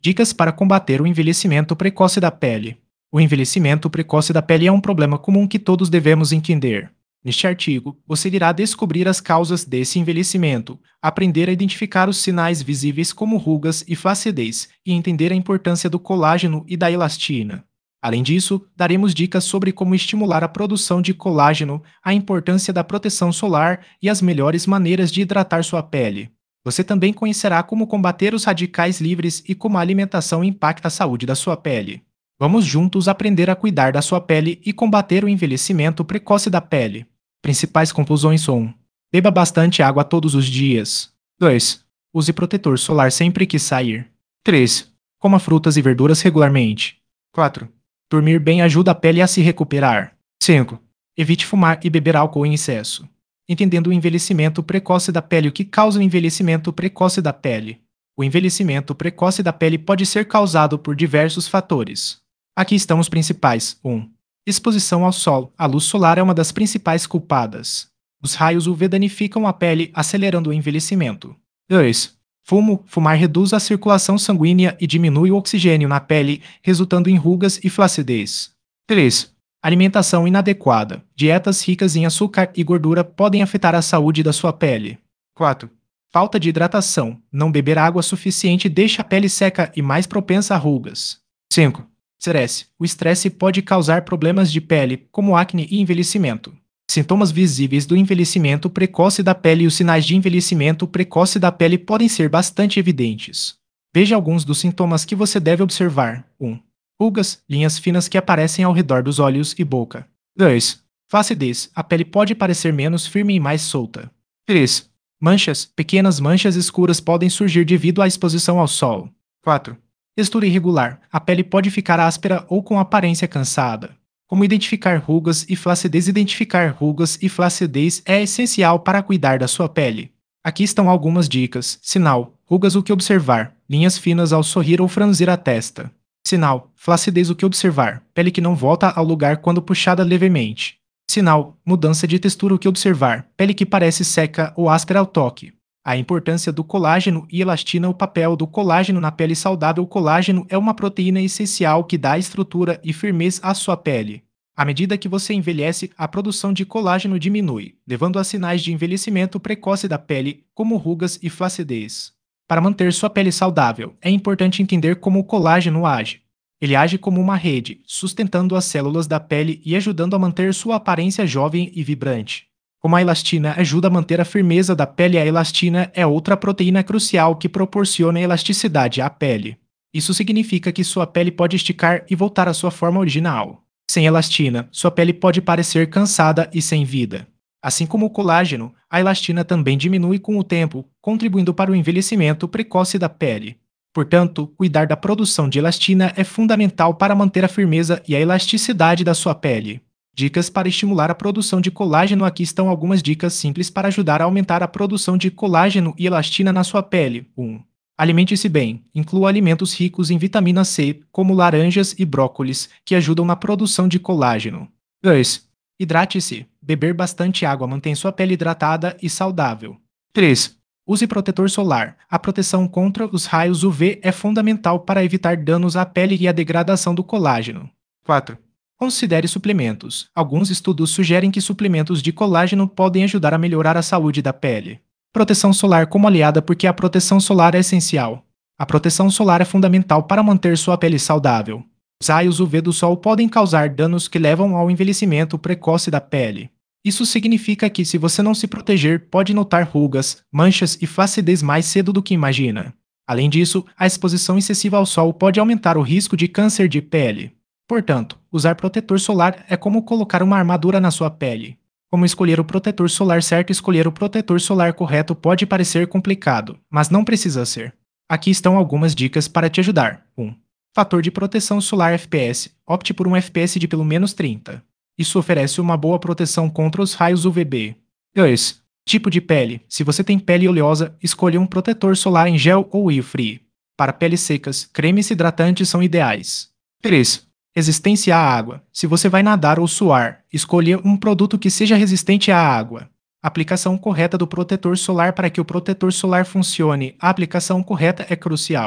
Dicas para combater o envelhecimento precoce da pele. O envelhecimento precoce da pele é um problema comum que todos devemos entender. Neste artigo, você irá descobrir as causas desse envelhecimento, aprender a identificar os sinais visíveis como rugas e flacidez e entender a importância do colágeno e da elastina. Além disso, daremos dicas sobre como estimular a produção de colágeno, a importância da proteção solar e as melhores maneiras de hidratar sua pele. Você também conhecerá como combater os radicais livres e como a alimentação impacta a saúde da sua pele. Vamos juntos aprender a cuidar da sua pele e combater o envelhecimento precoce da pele. Principais conclusões são: beba bastante água todos os dias. 2. Use protetor solar sempre que sair. 3. Coma frutas e verduras regularmente. 4. Dormir bem ajuda a pele a se recuperar. 5. Evite fumar e beber álcool em excesso. Entendendo o envelhecimento precoce da pele. O que causa o envelhecimento precoce da pele? O envelhecimento precoce da pele pode ser causado por diversos fatores. Aqui estão os principais. 1. Exposição ao sol. A luz solar é uma das principais culpadas. Os raios UV danificam a pele, acelerando o envelhecimento. 2. Fumar reduz a circulação sanguínea e diminui o oxigênio na pele, resultando em rugas e flacidez. 3. Alimentação inadequada. Dietas ricas em açúcar e gordura podem afetar a saúde da sua pele. 4. Falta de hidratação. Não beber água suficiente deixa a pele seca e mais propensa a rugas. 5. Estresse. O estresse pode causar problemas de pele, como acne e envelhecimento. Sintomas visíveis do envelhecimento precoce da pele. Os sinais de envelhecimento precoce da pele podem ser bastante evidentes. Veja alguns dos sintomas que você deve observar. 1. Rugas, linhas finas que aparecem ao redor dos olhos e boca. 2. Flacidez. A pele pode parecer menos firme e mais solta. 3. Manchas. Pequenas manchas escuras podem surgir devido à exposição ao sol. 4. Textura irregular. A pele pode ficar áspera ou com aparência cansada. Como identificar rugas e flacidez? Identificar rugas e flacidez é essencial para cuidar da sua pele. Aqui estão algumas dicas. Sinal: rugas. O que observar? Linhas finas ao sorrir ou franzir a testa. Sinal: flacidez. O que observar? Pele que não volta ao lugar quando puxada levemente. Sinal: mudança de textura. O que observar? Pele que parece seca ou áspera ao toque. A importância do colágeno e elastina. O papel do colágeno na pele saudável. O colágeno é uma proteína essencial que dá estrutura e firmeza à sua pele. À medida que você envelhece, a produção de colágeno diminui, levando a sinais de envelhecimento precoce da pele, como rugas e flacidez. Para manter sua pele saudável, é importante entender como o colágeno age. Ele age como uma rede, sustentando as células da pele e ajudando a manter sua aparência jovem e vibrante. Como a elastina ajuda a manter a firmeza da pele, a elastina é outra proteína crucial que proporciona elasticidade à pele. Isso significa que sua pele pode esticar e voltar à sua forma original. Sem elastina, sua pele pode parecer cansada e sem vida. Assim como o colágeno, a elastina também diminui com o tempo, contribuindo para o envelhecimento precoce da pele. Portanto, cuidar da produção de elastina é fundamental para manter a firmeza e a elasticidade da sua pele. Dicas para estimular a produção de colágeno. Aqui estão algumas dicas simples para ajudar a aumentar a produção de colágeno e elastina na sua pele. 1. Alimente-se bem. Inclua alimentos ricos em vitamina C, como laranjas e brócolis, que ajudam na produção de colágeno. 2. Hidrate-se. Beber bastante água mantém sua pele hidratada e saudável. 3. Use protetor solar. A proteção contra os raios UV é fundamental para evitar danos à pele e a degradação do colágeno. 4. Considere suplementos. Alguns estudos sugerem que suplementos de colágeno podem ajudar a melhorar a saúde da pele. Proteção solar como aliada. Porque a proteção solar é essencial. A proteção solar é fundamental para manter sua pele saudável. Os raios UV do sol podem causar danos que levam ao envelhecimento precoce da pele. Isso significa que, se você não se proteger, pode notar rugas, manchas e flacidez mais cedo do que imagina. Além disso, a exposição excessiva ao sol pode aumentar o risco de câncer de pele. Portanto, usar protetor solar é como colocar uma armadura na sua pele. Como escolher o protetor solar certo? Escolher o protetor solar correto pode parecer complicado, mas não precisa ser. Aqui estão algumas dicas para te ajudar. 1. Fator de proteção solar FPS. Opte por um FPS de pelo menos 30. Isso oferece uma boa proteção contra os raios UVB. 2. Tipo de pele. Se você tem pele oleosa, escolha um protetor solar em gel ou oil free. Para peles secas, cremes hidratantes são ideais. 3. Resistência à água. Se você vai nadar ou suar, escolha um produto que seja resistente à água. Aplicação correta do protetor solar. Para que o protetor solar funcione, a aplicação correta é crucial.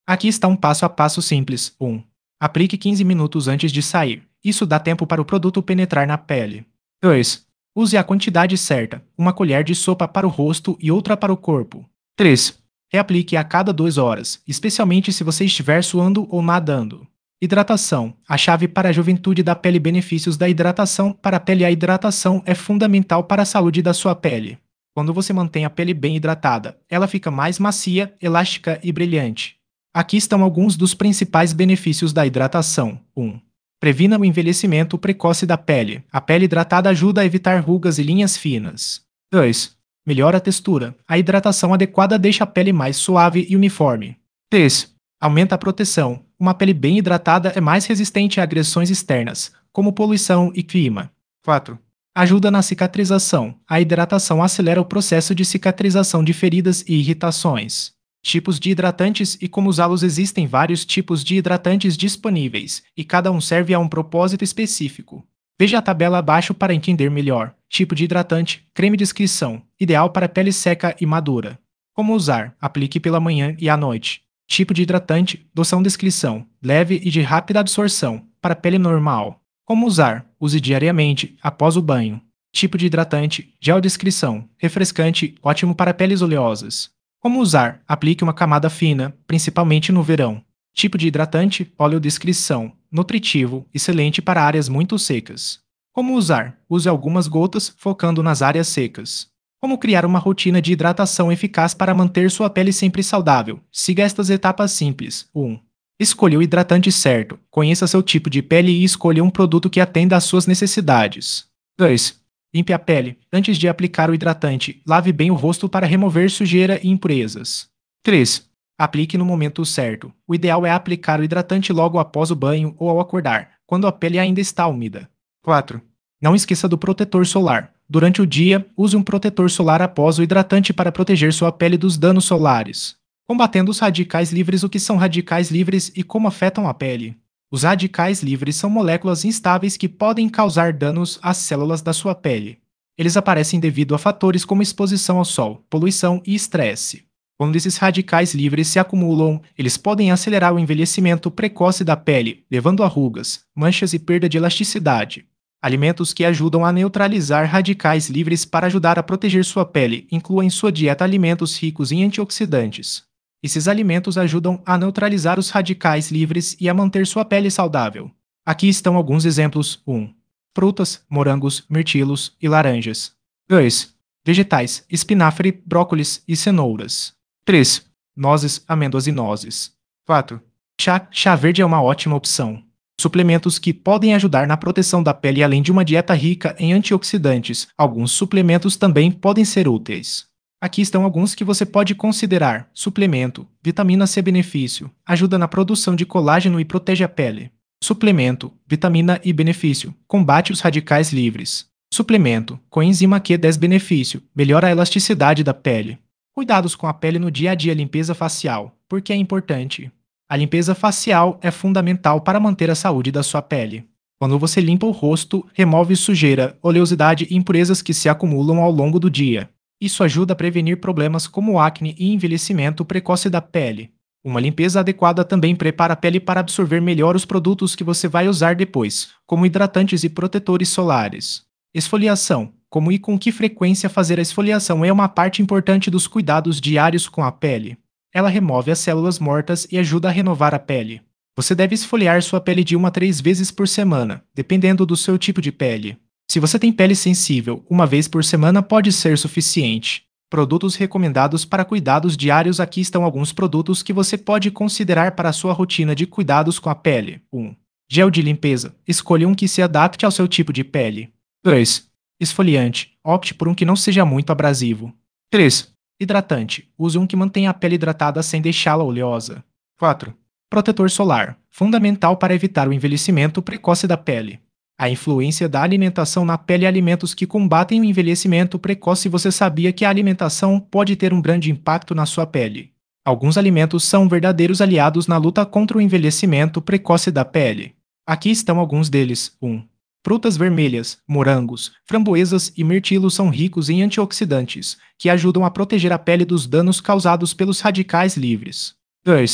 Aqui está um passo a passo simples. 1. Aplique 15 minutos antes de sair. Isso dá tempo para o produto penetrar na pele. 2. Use a quantidade certa, uma colher de sopa para o rosto e outra para o corpo. 3. Reaplique a cada 2 horas, especialmente se você estiver suando ou nadando. Hidratação. A chave para a juventude da pele. Benefícios da hidratação para a pele. A hidratação é fundamental para a saúde da sua pele. Quando você mantém a pele bem hidratada, ela fica mais macia, elástica e brilhante. Aqui estão alguns dos principais benefícios da hidratação. 1. Previna o envelhecimento precoce da pele. A pele hidratada ajuda a evitar rugas e linhas finas. 2. Melhora a textura. A hidratação adequada deixa a pele mais suave e uniforme. 3. Aumenta a proteção. Uma pele bem hidratada é mais resistente a agressões externas, como poluição e clima. 4. Ajuda na cicatrização. A hidratação acelera o processo de cicatrização de feridas e irritações. Tipos de hidratantes e como usá-los. Existem vários tipos de hidratantes disponíveis, e cada um serve a um propósito específico. Veja a tabela abaixo para entender melhor. Tipo de hidratante, creme. Descrição: ideal para pele seca e madura. Como usar: aplique pela manhã e à noite. Tipo de hidratante, loção. Descrição: leve e de rápida absorção, para pele normal. Como usar: use diariamente, após o banho. Tipo de hidratante, gel. Descrição: refrescante, ótimo para peles oleosas. Como usar: aplique uma camada fina, principalmente no verão. Tipo de hidratante, óleo. Descrição: nutritivo, excelente para áreas muito secas. Como usar: use algumas gotas, focando nas áreas secas. Como criar uma rotina de hidratação eficaz para manter sua pele sempre saudável? Siga estas etapas simples. 1. Escolha o hidratante certo. Conheça seu tipo de pele e escolha um produto que atenda às suas necessidades. 2. Limpe a pele. Antes de aplicar o hidratante, lave bem o rosto para remover sujeira e impurezas. 3. Aplique no momento certo. O ideal é aplicar o hidratante logo após o banho ou ao acordar, quando a pele ainda está úmida. 4. Não esqueça do protetor solar. Durante o dia, use um protetor solar após o hidratante para proteger sua pele dos danos solares. Combatendo os radicais livres. O que são radicais livres e como afetam a pele? Os radicais livres são moléculas instáveis que podem causar danos às células da sua pele. Eles aparecem devido a fatores como exposição ao sol, poluição e estresse. Quando esses radicais livres se acumulam, eles podem acelerar o envelhecimento precoce da pele, levando a rugas, manchas e perda de elasticidade. Alimentos que ajudam a neutralizar radicais livres. Para ajudar a proteger sua pele, inclua em sua dieta alimentos ricos em antioxidantes. Esses alimentos ajudam a neutralizar os radicais livres e a manter sua pele saudável. Aqui estão alguns exemplos. 1. Frutas, morangos, mirtilos e laranjas. 2. Vegetais, espinafre, brócolis e cenouras. 3. Nozes, amêndoas e nozes. 4. Chá verde é uma ótima opção. Suplementos que podem ajudar na proteção da pele. Além de uma dieta rica em antioxidantes, alguns suplementos também podem ser úteis. Aqui estão alguns que você pode considerar. Suplemento: vitamina C. Benefício: ajuda na produção de colágeno e protege a pele. Suplemento: vitamina I. Benefício: combate os radicais livres. Suplemento: coenzima Q10. Benefício: melhora a elasticidade da pele. Cuidados com a pele no dia a dia. Limpeza facial: por que é importante? A limpeza facial é fundamental para manter a saúde da sua pele. Quando você limpa o rosto, remove sujeira, oleosidade e impurezas que se acumulam ao longo do dia. Isso ajuda a prevenir problemas como acne e envelhecimento precoce da pele. Uma limpeza adequada também prepara a pele para absorver melhor os produtos que você vai usar depois, como hidratantes e protetores solares. Esfoliação: como e com que frequência fazer a esfoliação é uma parte importante dos cuidados diários com a pele. Ela remove as células mortas e ajuda a renovar a pele. Você deve esfoliar sua pele de 1 a 3 vezes por semana, dependendo do seu tipo de pele. Se você tem pele sensível, 1 vez por semana pode ser suficiente. Produtos recomendados para cuidados diários. Aqui estão alguns produtos que você pode considerar para a sua rotina de cuidados com a pele. 1. Gel de limpeza. Escolha um que se adapte ao seu tipo de pele. 2. Esfoliante. Opte por um que não seja muito abrasivo. 3. Hidratante. Use um que mantenha a pele hidratada sem deixá-la oleosa. 4. Protetor solar. Fundamental para evitar o envelhecimento precoce da pele. A influência da alimentação na pele. Alimentos que combatem o envelhecimento precoce. Você sabia que a alimentação pode ter um grande impacto na sua pele? Alguns alimentos são verdadeiros aliados na luta contra o envelhecimento precoce da pele. Aqui estão alguns deles. 1. Frutas vermelhas, morangos, framboesas e mirtilos são ricos em antioxidantes, que ajudam a proteger a pele dos danos causados pelos radicais livres. 2.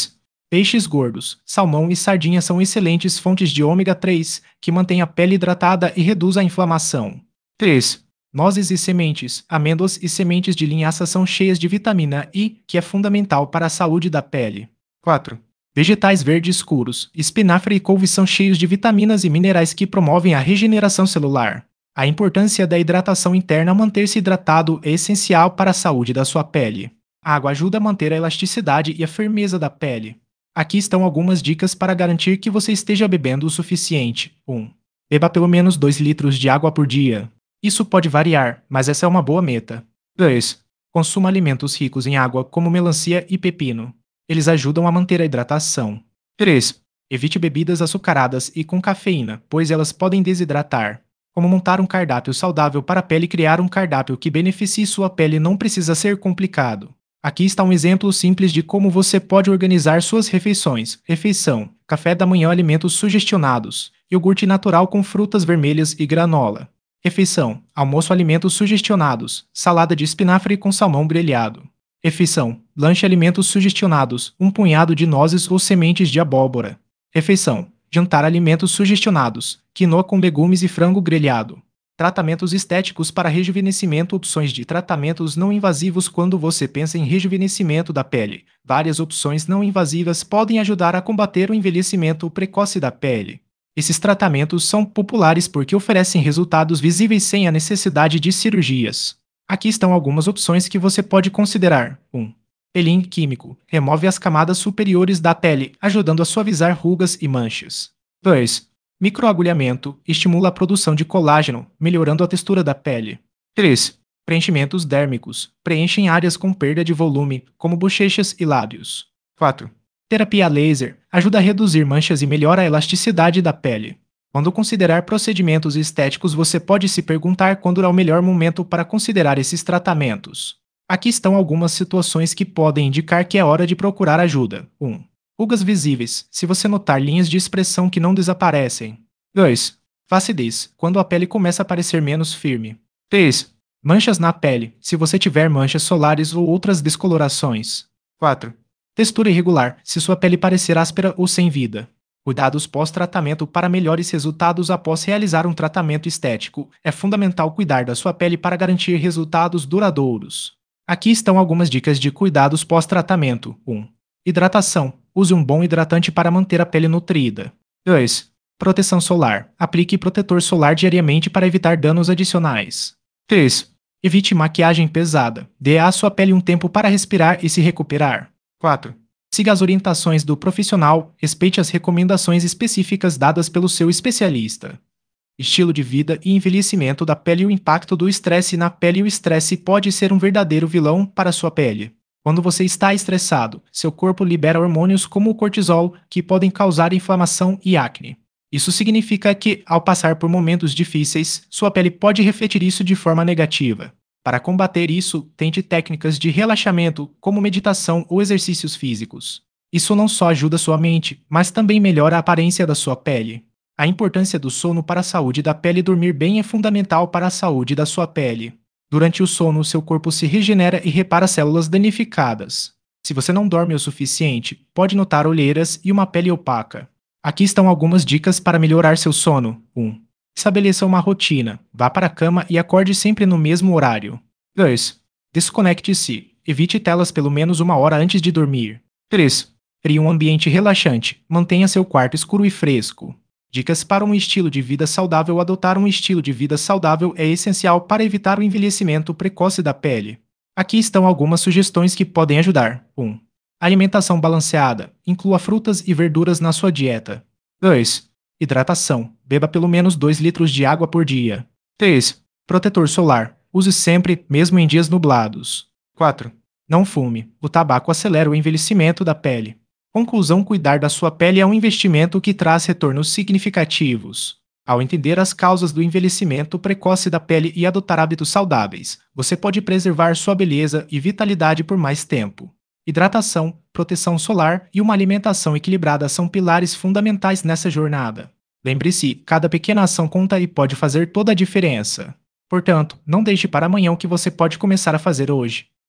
Peixes gordos, salmão e sardinha são excelentes fontes de ômega 3, que mantêm a pele hidratada e reduz a inflamação. 3. Nozes e sementes. Amêndoas e sementes de linhaça são cheias de vitamina I, que é fundamental para a saúde da pele. 4. Vegetais verdes escuros. Espinafre e couve são cheios de vitaminas e minerais que promovem a regeneração celular. A importância da hidratação interna. Manter-se hidratado é essencial para a saúde da sua pele. A água ajuda a manter a elasticidade e a firmeza da pele. Aqui estão algumas dicas para garantir que você esteja bebendo o suficiente. 1. Beba pelo menos 2 litros de água por dia. Isso pode variar, mas essa é uma boa meta. 2. Consuma alimentos ricos em água, como melancia e pepino. Eles ajudam a manter a hidratação. 3. Evite bebidas açucaradas e com cafeína, pois elas podem desidratar. Como montar um cardápio saudável para a pele. Criar um cardápio que beneficie sua pele não precisa ser complicado. Aqui está um exemplo simples de como você pode organizar suas refeições. Refeição: café da manhã, alimentos sugestionados, iogurte natural com frutas vermelhas e granola. Refeição: almoço, alimentos sugestionados, salada de espinafre com salmão grelhado. Refeição: lanche, alimentos sugestionados, um punhado de nozes ou sementes de abóbora. Refeição: jantar, alimentos sugestionados, quinoa com legumes e frango grelhado. Tratamentos estéticos para rejuvenescimento. Opções de tratamentos não invasivos. Quando você pensa em rejuvenescimento da pele, várias opções não invasivas podem ajudar a combater o envelhecimento precoce da pele. Esses tratamentos são populares porque oferecem resultados visíveis sem a necessidade de cirurgias. Aqui estão algumas opções que você pode considerar. 1. Peeling químico. Remove as camadas superiores da pele, ajudando a suavizar rugas e manchas. 2. Microagulhamento. Estimula a produção de colágeno, melhorando a textura da pele. 3. Preenchimentos dérmicos. Preenchem áreas com perda de volume, como bochechas e lábios. 4. Terapia laser. Ajuda a reduzir manchas e melhora a elasticidade da pele. Quando considerar procedimentos estéticos, você pode se perguntar quando é o melhor momento para considerar esses tratamentos. Aqui estão algumas situações que podem indicar que é hora de procurar ajuda. 1. Rugas visíveis, se você notar linhas de expressão que não desaparecem. 2. Flacidez, quando a pele começa a parecer menos firme. 3. Manchas na pele, se você tiver manchas solares ou outras descolorações. 4. Textura irregular, se sua pele parecer áspera ou sem vida. Cuidados pós-tratamento. Para melhores resultados após realizar um tratamento estético, é fundamental cuidar da sua pele para garantir resultados duradouros. Aqui estão algumas dicas de cuidados pós-tratamento. 1. Hidratação. Use um bom hidratante para manter a pele nutrida. 2. Proteção solar. Aplique protetor solar diariamente para evitar danos adicionais. 3. Evite maquiagem pesada. Dê à sua pele um tempo para respirar e se recuperar. 4. Siga as orientações do profissional. Respeite as recomendações específicas dadas pelo seu especialista. Estilo de vida e envelhecimento da pele. O impacto do estresse na pele. O estresse pode ser um verdadeiro vilão para sua pele. Quando você está estressado, seu corpo libera hormônios como o cortisol, que podem causar inflamação e acne. Isso significa que, ao passar por momentos difíceis, sua pele pode refletir isso de forma negativa. Para combater isso, tente técnicas de relaxamento, como meditação ou exercícios físicos. Isso não só ajuda sua mente, mas também melhora a aparência da sua pele. A importância do sono para a saúde da pele. Dormir bem é fundamental para a saúde da sua pele. Durante o sono, seu corpo se regenera e repara células danificadas. Se você não dorme o suficiente, pode notar olheiras e uma pele opaca. Aqui estão algumas dicas para melhorar seu sono. 1. Estabeleça uma rotina. Vá para a cama e acorde sempre no mesmo horário. 2. Desconecte-se. Evite telas pelo menos 1 hora antes de dormir. 3. Crie um ambiente relaxante. Mantenha seu quarto escuro e fresco. Dicas para um estilo de vida saudável. Adotar um estilo de vida saudável é essencial para evitar o envelhecimento precoce da pele. Aqui estão algumas sugestões que podem ajudar. 1. Alimentação balanceada. Inclua frutas e verduras na sua dieta. 2. Hidratação. Beba pelo menos 2 litros de água por dia. 3. Protetor solar. Use sempre, mesmo em dias nublados. 4. Não fume. O tabaco acelera o envelhecimento da pele. Conclusão: cuidar da sua pele é um investimento que traz retornos significativos. Ao entender as causas do envelhecimento precoce da pele e adotar hábitos saudáveis, você pode preservar sua beleza e vitalidade por mais tempo. Hidratação, proteção solar e uma alimentação equilibrada são pilares fundamentais nessa jornada. Lembre-se, cada pequena ação conta e pode fazer toda a diferença. Portanto, não deixe para amanhã o que você pode começar a fazer hoje.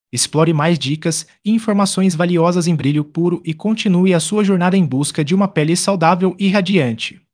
Explore mais dicas e informações valiosas em brilho puro e continue a sua jornada em busca de uma pele saudável e radiante.